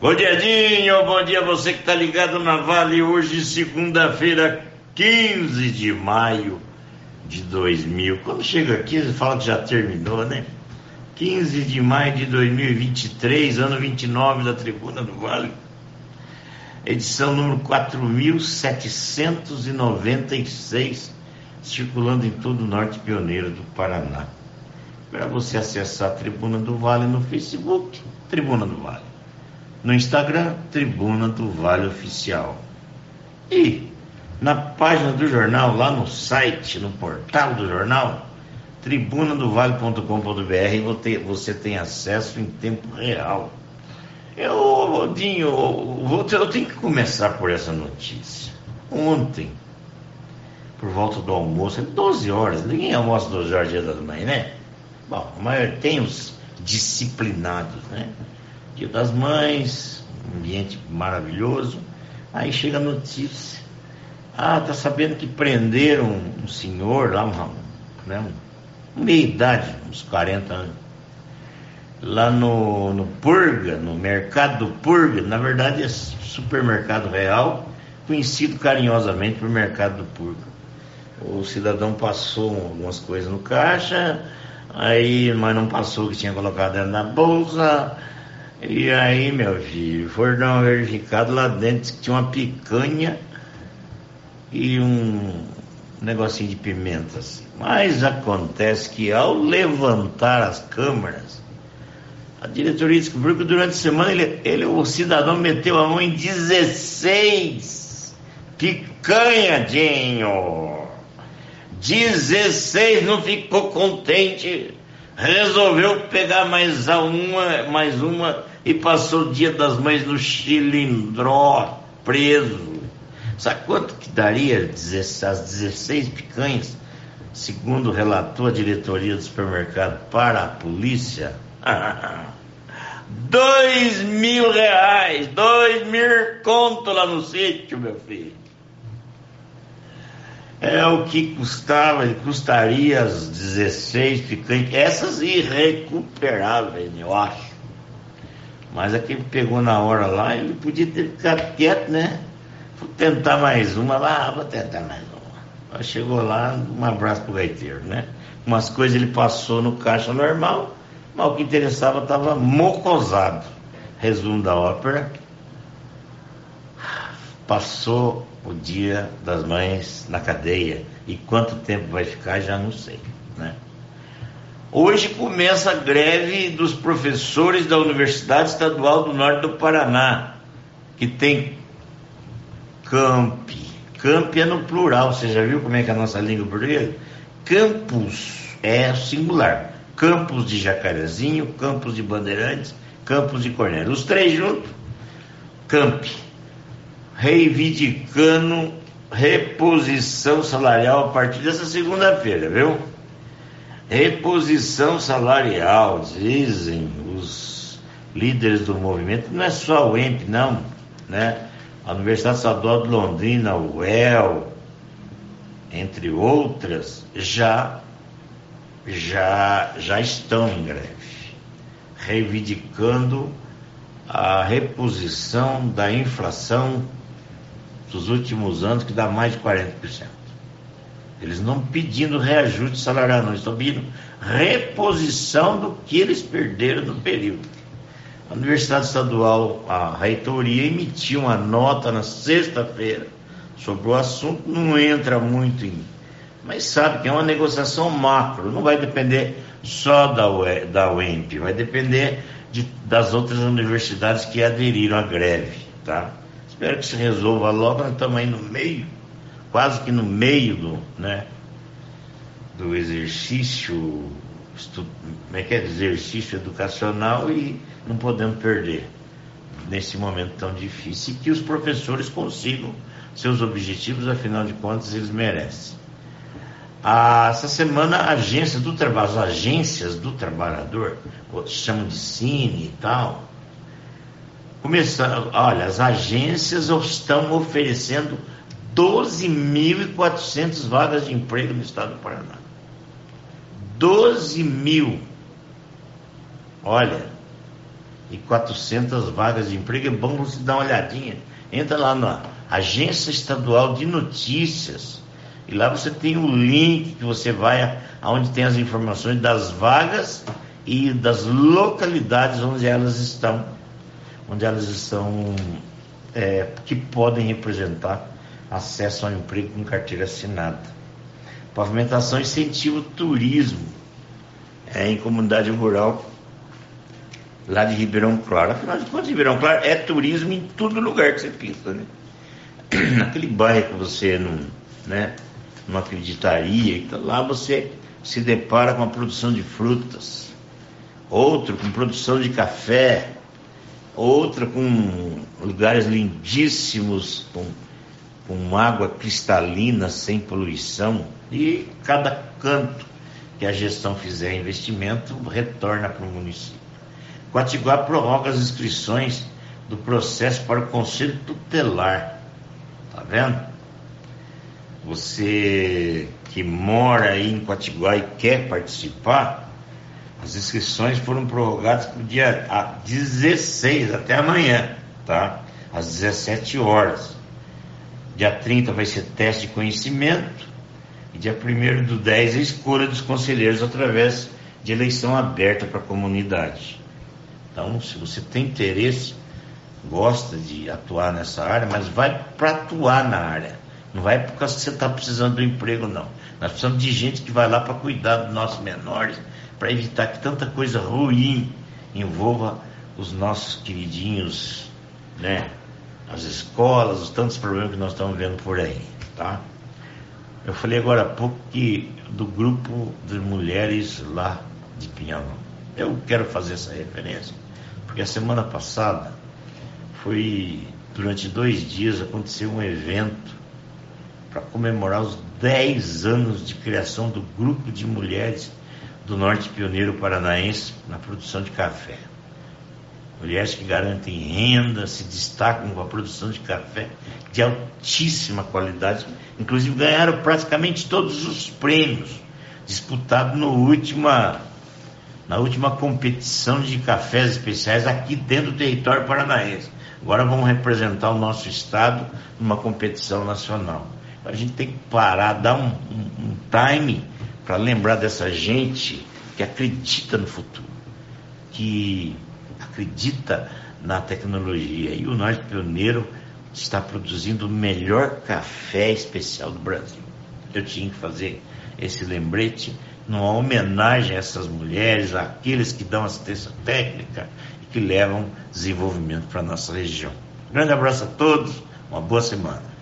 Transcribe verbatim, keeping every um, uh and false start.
Bom dia, Edinho, bom dia você que está ligado na Vale. Hoje, segunda-feira, quinze de maio de dois mil. Quando chega aqui, você fala que já terminou, né? quinze de maio de dois mil e vinte e três, ano vinte e nove da Tribuna do Vale. Edição número quatro mil setecentos e noventa e seis, circulando em todo o norte pioneiro do Paraná. Para você acessar a Tribuna do Vale no Facebook, Tribuna do Vale. No Instagram, Tribuna do Vale Oficial. E na página do jornal, lá no site, no portal do jornal, tribuna do vale ponto com ponto b r, você tem acesso em tempo real. Eu, Dinho, eu, eu tenho que começar por essa notícia. Ontem, por volta do almoço, doze horas, ninguém almoça doze horas dia das mães, né? Bom, mas tem os disciplinados, né? Dia das Mães, um ambiente maravilhoso. Aí chega a notícia. Ah, tá sabendo que prenderam um senhor lá, um, né, um, meia idade, uns quarenta anos, lá no, no Purga, no mercado do Purga, na verdade é supermercado real, conhecido carinhosamente por mercado do Purga. O cidadão passou algumas coisas no caixa, aí, mas não passou o que tinha colocado dentro da bolsa. E aí, meu filho, foram dar um verificado lá dentro que tinha uma picanha e um negocinho de pimenta, assim. Mas acontece que ao levantar as câmeras, a diretoria descobriu que durante a semana ele, ele, o cidadão meteu a mão em dezesseis picanhadinho. dezesseis, não ficou contente. Resolveu pegar mais uma, mais uma e passou o Dia das Mães no Chilindró, preso. Sabe quanto que daria as dezesseis picanhas, segundo relatou a diretoria do supermercado para a polícia? Dois mil reais, dois mil conto lá no sítio, meu filho. É o que custava, custaria as dezesseis picanhas, essas irrecuperáveis, eu acho. Mas aquele pegou na hora lá, ele podia ter ficado quieto, né? Vou tentar mais uma, ah, vou tentar mais uma. Aí chegou lá, um abraço pro gaiteiro, né? Umas coisas ele passou no caixa normal, mas o que interessava estava mocosado. Resumo da ópera. Passou o Dia das Mães na cadeia. E quanto tempo vai ficar, já não sei, né? Hoje começa a greve dos professores da Universidade Estadual do Norte do Paraná, que tem campi. Campi é no plural, você já viu como é que é a nossa língua portuguesa? Campus é singular. Campus de Jacarezinho, Campus de Bandeirantes, Campus de Cornélio. Os três juntos, campi. Reivindicando reposição salarial a partir dessa segunda-feira, viu? Reposição salarial, dizem os líderes do movimento. Não é só o E M P, não, né? A Universidade Estadual de Londrina, o U E L, entre outras, já, já, já estão em greve, reivindicando a reposição da inflação dos últimos anos, que dá mais de quarenta por cento. Eles não pedindo reajuste salarial, não, eles estão pedindo reposição do que eles perderam no período. A Universidade Estadual, a reitoria, emitiu uma nota na sexta-feira sobre o assunto, não entra muito em... Mas sabe que é uma negociação macro, não vai depender só da, U E, da U E M P, vai depender de, das outras universidades que aderiram à greve, tá? Espero que se resolva logo, nós estamos aí no meio, quase que no meio do, né, do exercício, estu, como é que é, exercício educacional, e não podemos perder nesse momento tão difícil, e que os professores consigam seus objetivos, afinal de contas eles merecem. Ah, essa semana a agência do trabalho, as agências do trabalhador, chamam de Cine e tal, começando, olha, as agências estão oferecendo doze mil e quatrocentas vagas de emprego no estado do Paraná. doze mil. Olha, e quatrocentas vagas de emprego. É bom você dar uma olhadinha. Entra lá na Agência Estadual de Notícias e lá você tem o link que você vai aonde tem as informações das vagas e das localidades onde elas estão, onde elas estão é, que podem representar acesso ao emprego com carteira assinada. Pavimentação incentiva o turismo é, em comunidade rural lá de Ribeirão Claro. Afinal de contas, Ribeirão Claro é turismo em todo lugar que você pensa, né? Naquele bairro que você não, né, não acreditaria, então lá você se depara com a produção de frutas, outro com produção de café, outra com lugares lindíssimos, com, com água cristalina, sem poluição, e cada canto que a gestão fizer investimento retorna para o município. Quatiguá prorroga as inscrições do processo para o Conselho Tutelar. Tá vendo? Você que mora aí em Quatiguá e quer participar, as inscrições foram prorrogadas para o dia dezesseis, até amanhã, tá? Às dezessete horas. Dia trinta vai ser teste de conhecimento e dia primeiro do dez a escolha dos conselheiros através de eleição aberta para a comunidade. Então, se você tem interesse, gosta de atuar nessa área, mas vai para atuar na área. Não vai por causa que você está precisando do emprego, não. Nós precisamos de gente que vai lá para cuidar dos nossos menores, para evitar que tanta coisa ruim envolva os nossos queridinhos, né? As escolas, os tantos problemas que nós estamos vendo por aí, tá? Eu falei agora há pouco que do grupo de mulheres lá de Pinhalão. Eu quero fazer essa referência, porque a semana passada foi, durante dois dias, aconteceu um evento para comemorar os dez anos de criação do grupo de mulheres do Norte Pioneiro Paranaense na produção de café. Mulheres que garantem renda, se destacam com a produção de café de altíssima qualidade, inclusive ganharam praticamente todos os prêmios disputados no última, na última competição de cafés especiais aqui dentro do território paranaense. Agora vamos representar o nosso estado numa competição nacional. A gente tem que parar, dar um, um, um time para lembrar dessa gente que acredita no futuro, que acredita na tecnologia. E o Norte Pioneiro está produzindo o melhor café especial do Brasil. Eu tinha que fazer esse lembrete numa homenagem a essas mulheres, àqueles que dão assistência técnica e que levam desenvolvimento para a nossa região. Um grande abraço a todos, uma boa semana.